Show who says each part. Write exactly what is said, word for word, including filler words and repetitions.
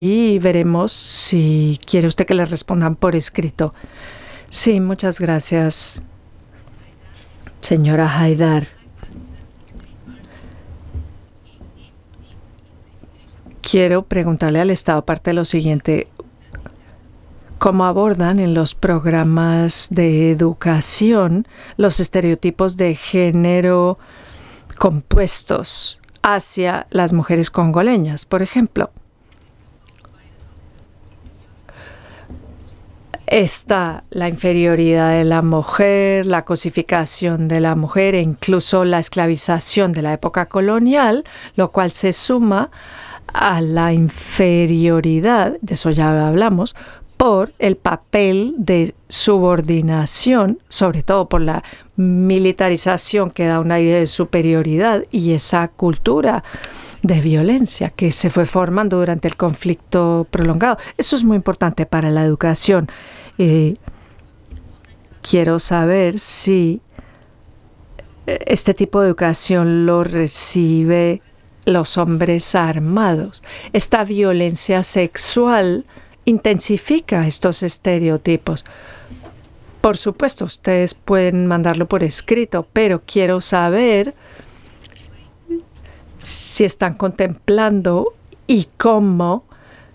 Speaker 1: y veremos si quiere usted que le respondan por escrito. Sí, muchas gracias, señora Haidar. Quiero preguntarle al Estado, aparte de lo siguiente, ¿cómo abordan en los programas de educación los estereotipos de género compuestos hacia las mujeres congoleñas, por ejemplo? Está la inferioridad de la mujer, la cosificación de la mujer e incluso la esclavización de la época colonial, lo cual se suma a la inferioridad, de eso ya hablamos, por el papel de subordinación, sobre todo por la militarización que da una idea de superioridad y esa cultura de violencia que se fue formando durante el conflicto prolongado. Eso es muy importante para la educación. Eh, quiero saber si este tipo de educación lo recibe los hombres armados. Esta violencia sexual intensifica estos estereotipos. Por supuesto, ustedes pueden mandarlo por escrito, pero quiero saber si están contemplando y cómo